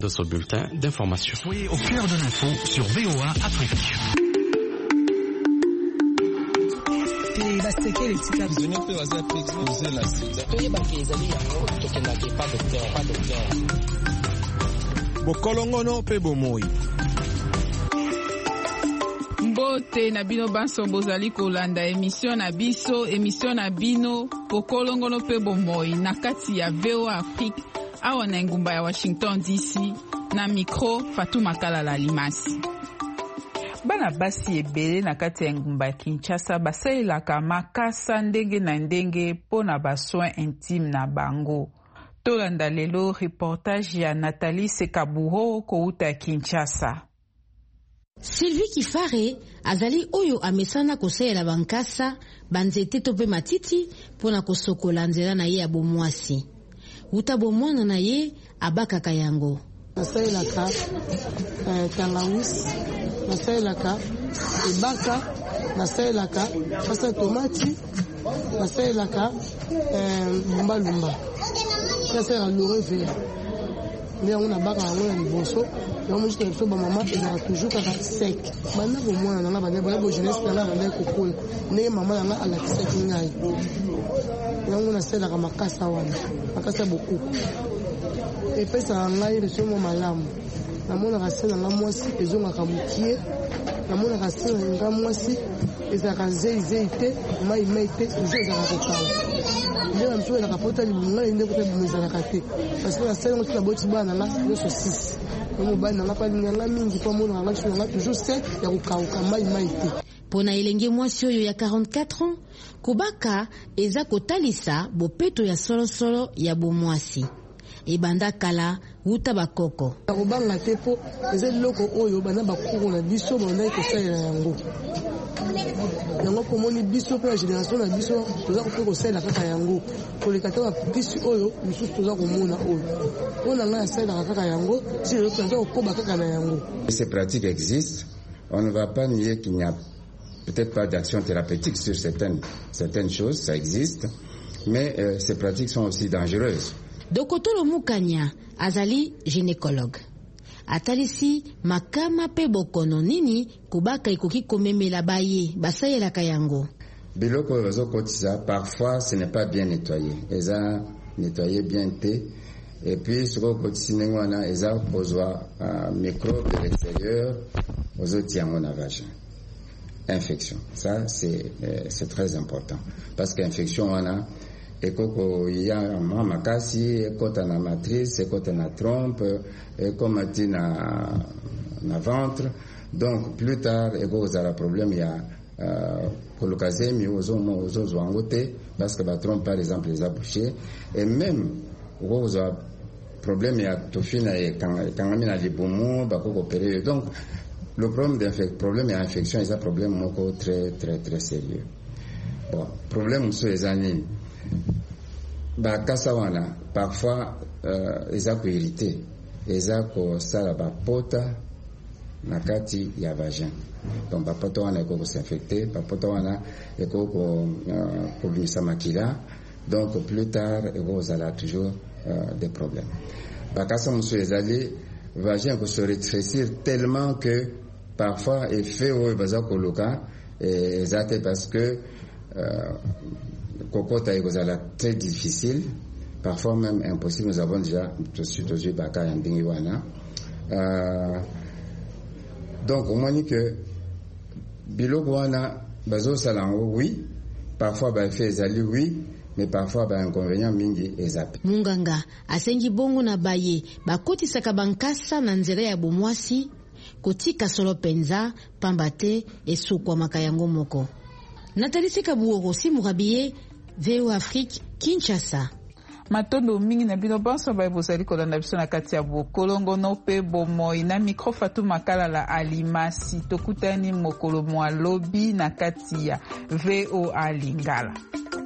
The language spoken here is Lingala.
de ce bulletin d'information. Soyez au cœur de l'info sur VOA Afrique. Bokolongono pe bomoi. Mbote na bino banso bozali kolanda émission na bino bokolongono pe bomoi na kati ya VOA Afrique awa na ngumba ya Washington DC na micro Fatou Makalala Limasi. Bana basi ebele na kati ya ngumba ya Kinshasa basalelaka makasa ndenge na ndenge pona ba soins intime na bango. Tolanda lelo reportage ya Nathalie Sekabuho kouta Kinshasa. Sylvie Kifare azali oyo amesana kosalela bankasa banzete to pe matiti pona kosokola nzela na ye ya bomwasi. Uta bomwana na ye abakaka yango. Nasalelaka tangawisi, nasalelaka ebaka, nasalelaka pasa tomati, nasalelaka lumba. Nasalelaka lore vert. Mais on a baka yango na liboso. Donc juste que ba maman est toujours kaka sec. Bana ko mwana na bana ba jeunesse na bana ko ko. Ne maman na ala sec ngai. Donc na sela ka makasa wana. Makasa beaucoup. Et puis ça ngai le somo malamu. Na mona ka sela na mwasi ezonga ka mukie. Na mona ka sela nga mwasi ezaka zeite mai te toujours za ka tawo. Ndio mtu ana kapota libunga inde kote bumezana kate. Parce que la sela ngo tuna boti bana na yo so 6. Pona elenge mwasi oyo ya 44 ans, kubaka eza kotalisa bopeto ya solo ya bomwasi. Ebanda kala uta bakoko. Kobanga tepo eza loko oyo bana bakuru na biso banda ikosalela yango. Yango komoni biso pe génération na biso toza kosalela kaka yango. Kolekata ba biso oyo biso toza komona oyo. Ona nga salela kaka yango, si le toza koba kaka na yango. Ces pratiques existent. On ne va pas nier qu'il n'y a peut-être pas d'action thérapeutique sur certaines choses, ça existe, mais ces pratiques sont aussi dangereuses. Dokotolo Mukanya azali gynécologue. Atalisi makama pe bokono nini kubaka ikoki komemela baye basayelaka yango. Biloko bazokotisa parfois ce n'est pas bien nettoyé. Eza nettoyé bien té et puis ce qu'on continue wana eza kozwa microbe de l'extérieur ozotiango na vagin. Infection. Ça c'est très important parce qu'infection wana ekoko ya mama kasi ekota na matrice ekota na trompe ekomati na ventre, donc plus tard ekozala problème ya kolokazemi ozozwango te parce que ba trompe par exemple les a bouchés et même okozwa problème ya tofina ekangami na libumu bakoko opérer. Donc le problème ya infection est un problème moko très très très sérieux. Bon, problème so ezani bakasa wana parfois eza ko irrité eza ko sala bapota na kati ya vagin. Donc bapota wana eko s'infecter, bapota wana eko ko bimisa makila, donc plus tard eko zala toujours des problèmes. Bakasa muso ezali vagin ko se rétrécir tellement que parfois effet o baza koloka ezate parce que kokota ekozala très difficile, parfois même impossible. Nous avons déjà suite baka ya ndingi wana. Donc au moins que biloko wana bazo salango oui, parfois ba effet ezali oui, mais parfois ba inconvénient mingi ezape. Munganga asengi bongo na baye bakotisaka bankasa na nzela ya bomwasi kotika solo penza pambate esukwa makayango moko. Nathalie Sekabuho Murabiye, VOA Afrique, Kinshasa. Matondo mingi na bino banso ba bozali kolanda biso na kati ya bokolongono pe bomoi na micro Fatou Makalala Alimasi tokutani mokolo mwa lobi na kati ya VOA Lingala.